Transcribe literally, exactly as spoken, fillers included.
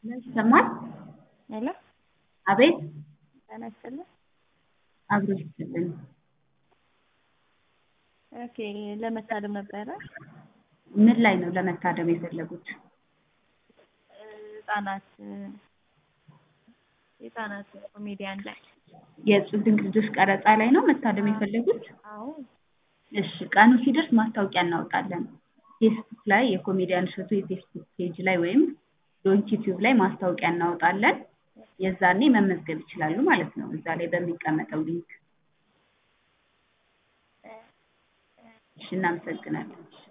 ይሰማል? ሄሎ አቤት ጤና ይስጥልኝ። አብሮ ይስጥልኝ። ኦኬ ለመታደም ነበረ። ምን ላይ ነው ለመታደም የፈለጉት? ህጻናት ህጻናት ኮሜዲያን ላይ የእጹብ ድንቅ ልጆች ቀረጻ ላይ ነው መታደም የፈለጉት? አዎ እሺ ቀኑ ሲደርስ ማስታወቂያ እናወጣለን። ፌስቡክ ላይ የኮሜዲያን እሸቱ የፌስቡክ ፔጅ ላይ ወይም ዶንኪ ቲዩብ ላይ ማስታወቂያ እናወጣለን። የዛኔ መመዝገብ ይችላሉ ማለት ነው። እዛ ላይ በሚቀመጠው ሊንክ። እሺ እናመሰግናለን።